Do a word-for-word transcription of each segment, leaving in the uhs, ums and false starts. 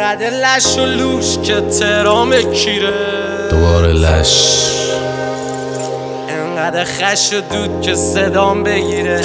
انقدر لش و لوش که تهران بکیره، دوباره لش انقدر خش و دود که صدام بگیره،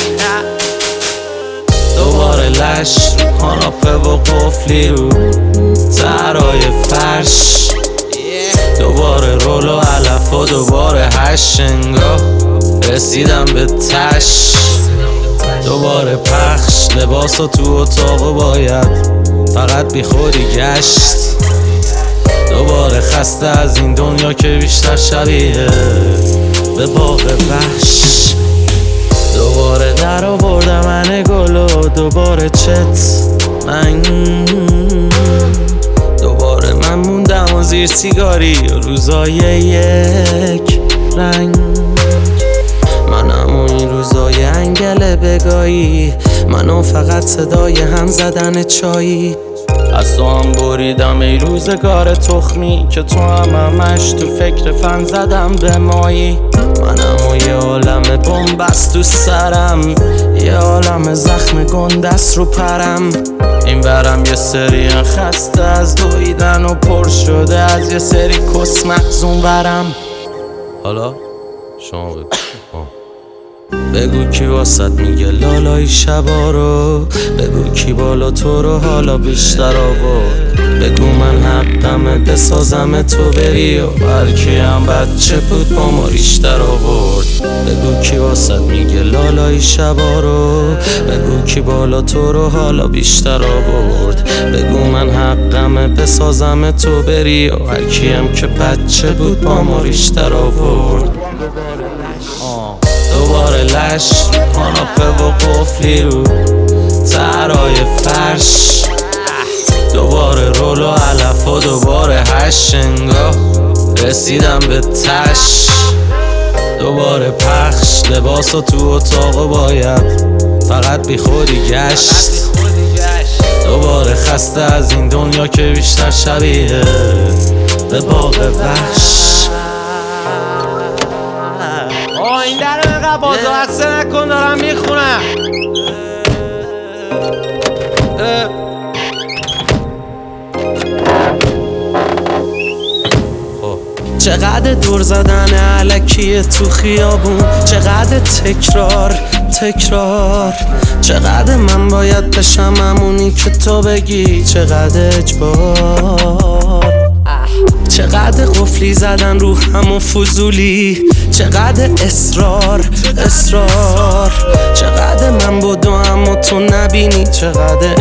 دوباره لش رو کاناپه و قفلی رو ترای فرش، دوباره رول و علف و دوباره هشت انگاه رسیدم به تش، دوباره پخش لباس و تو اتاق باید فقط بی خودی گشت، دوباره خسته از این دنیا که بیشتر شبیه به باغ وحش، دوباره در آوردم من گل و دوباره چت من، دوباره من موندم و زیر سیگاری و روزای یک رنگ، منم و این روزای انگل بگایی، منو فقط صدای هم زدن چایی، از تو هم بریدم ای روزگار تخمی که تو هم همش تو فکر فن زدم به مایی، منم و یه عالم بنبست تو سرم، یه عالم زخم گندست رو پرم، این برم یه سری خسته از دویدن و پر شده از یه سری کس مخزون برم. حالا شما بگو بگو کی واسط میگه لالای شبا رو، بگو کی بالا تو رو حالا بیشتر آورد، بگو من حقمه بسازم تو بری و هرکی هم بچه بود با ما ریشتر آورد، بگو کی واسط میگه لالای شبا رو، بگو کی بالا تو رو حالا بیشتر آورد، بگو من حقمه بسازم تو بری و هرکی هم که بچه بود با ما ریشتر آورد، دوباره لش کاناپه و قفلی رو ترای فرش، دوباره رول و علف و دوباره هشت انگاه رسیدم به تش، دوباره پخش لباس و تو اتاق باید فقط بی خودی گشت، دوباره خسته از این دنیا که بیشتر شبیه به باغ وحش. آه این در اینقدر بازوحسه نکن دارم میخونم. چقدر دور زدن علکیه تو خیابون، چقدر تکرار تکرار، چقدر من باید بشم همونی که تو بگی، چقدر اجبار، چقدر قفلی زدن رو همون فضولی، چقدر اصرار اصرار، چقدر من بودو اما تو نبینی، چقدر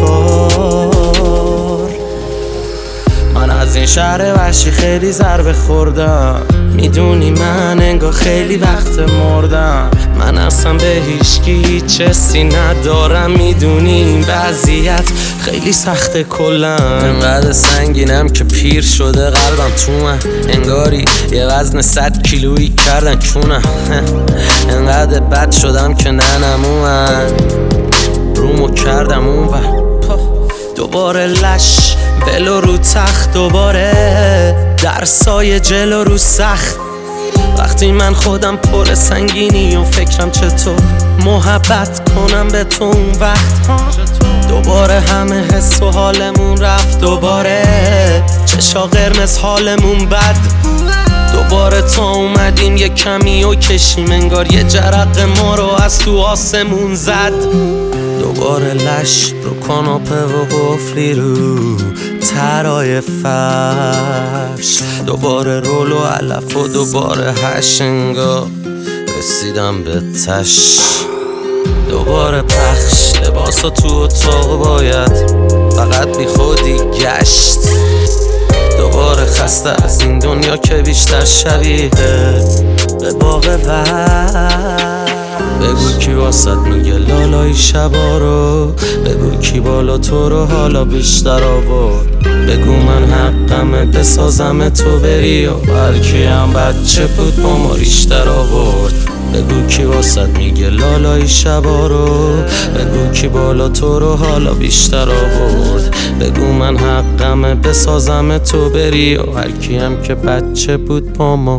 انکار، من از این شهر وحشی خیلی ضربه خوردم، میدونی من انگار خیلی وقت مردم، من اصلا به هیچکی هیچ حسی ندارم، میدونی این وضعیت خیلی سخته کلن، انقدر سنگینم که پیر شده قلبم تو من، انگاری یه وزن صد کیلویی کردن چونم، انقدر بد شدم که ننمو من رومو کردم اون و دوباره لش بلو رو تخت، دوباره در سایه جلو رو سخت، وقتی من خودم پر سنگینی و فکرم چطور محبت کنم به تو اون وقت، دوباره همه حس و حالمون رفت، دوباره چشا قرمز حالمون بد، دوباره تا اومدیم یه کمی و کشیم انگار یه جرق ما رو از تو آسمون زد، دوباره لش رو کاناپه و قفلی رو ترای فرش، دوباره رول و علف و دوباره هشت انگاه رسیدم به تش، دوباره پخش لباس و تو اتاق باید فقط بی خودی گشت، دوباره خسته از این دنیا که بیشتر شبیه به باغ وحش، بگو کی واسط میگه لالای شبا رو، بگو کی بالا تو رو حالا بیشتر آورد، بگو من حقمه بسازم تو بری و هرکی هم بچه بود با ما ریشتر آورد، بگو کی واسط میگه لالای شبا رو، بگو کی بالا تو رو حالا بیشتر آورد، بگو من حقمه بسازم تو بری و هرکی هم که بچه بود با ما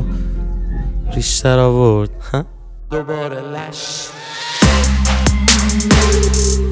ریشتر آورد. دوباره لش